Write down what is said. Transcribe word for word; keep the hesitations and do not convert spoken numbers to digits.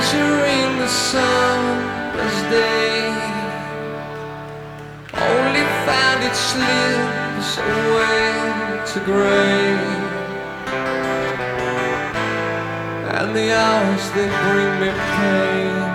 entering the sunless day, only found it slips away to grey, and the hours they bring me pain.